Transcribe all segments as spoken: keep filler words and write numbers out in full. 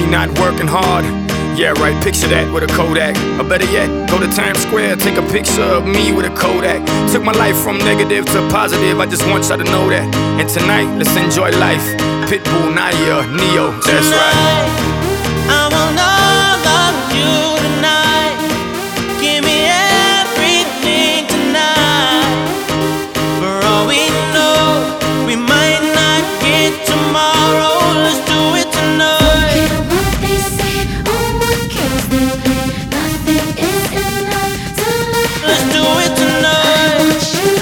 not working hard. Yeah, right, picture that with a Kodak. Or better yet, go to Times Square, take a picture of me with a Kodak. Took my life from negative to positive, I just want y'all to know that. And tonight, let's enjoy life. Pitbull, Naya, Neo, that's right. I want all of you tonight. Give me everything tonight. For all we know, we might not get tomorrow. Let's do it tonight. Let's do it tonight.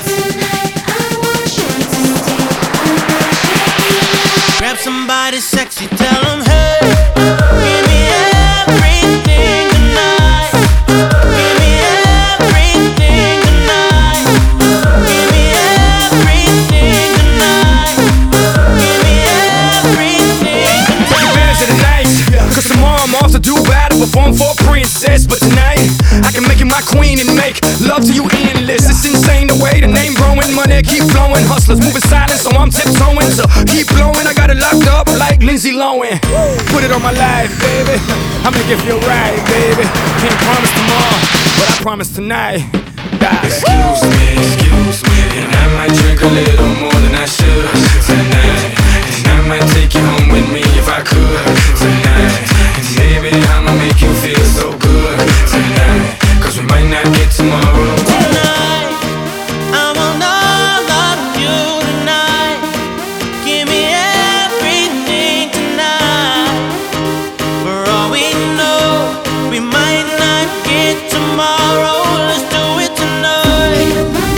Grab somebody sexy, tell them hey. Give me everything tonight. Give me everything tonight. Give me everything tonight. Give me everything tonight. Take advantage of the night, cause tomorrow I'm off to do battle, perform for a princess. But tonight, I can make you my queen and make love to you endless. It's insane the way the name growing, money keep flowing. Hustlers moving silent, so I'm tiptoeing. So keep blowing, I got it locked up like Lindsay Lohan. Put it on my life, baby, I make it feel right, baby. Can't promise tomorrow, but I promise tonight. Die. Excuse me, excuse me, and I might drink a little more than I should tonight. And I might take you home with me if I could tonight. And baby, I'ma make you feel so good tonight, cause we might not get tomorrow. Tonight, I want all of you tonight. Give me everything tonight. For all we know, we might not get tomorrow. Let's do it tonight.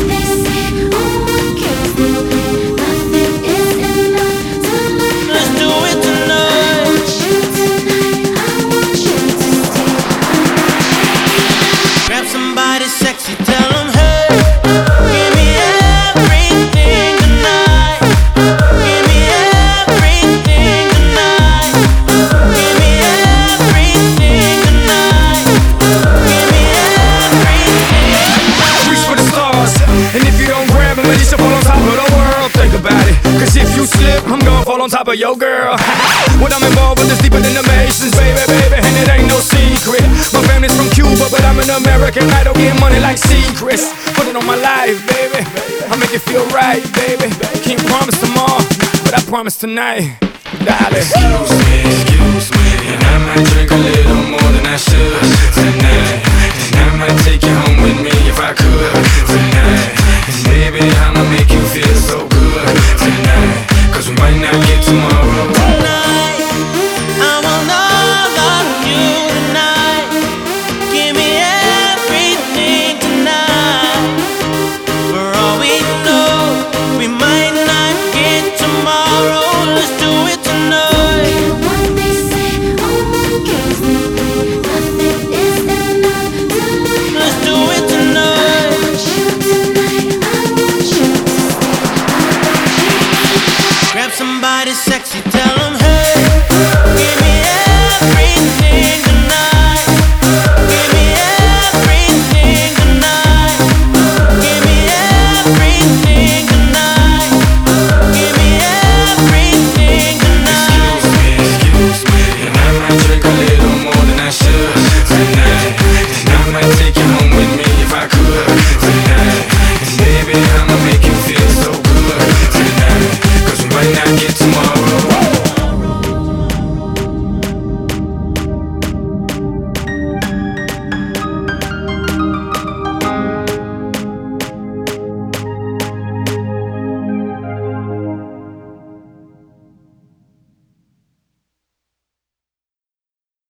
Let's do it tonight. Grab somebody sexy, tell them hey. Give me everything tonight. Give me everything tonight. Give me everything tonight. Give me everything. Reach for the stars, and if you don't grab them, at least you'll fall on top of the world. Think about it, cause if you slip, I'm gonna fall on top of your girl. What I'm involved with is deeper than the Masons, baby, baby, and it ain't no secret. My family's from Cuba, but I'm an American idol, getting money like secrets. Put it on my life, baby, I make it feel right, baby. Can't promise tomorrow, but I promise tonight, darling. Excuse me, excuse me.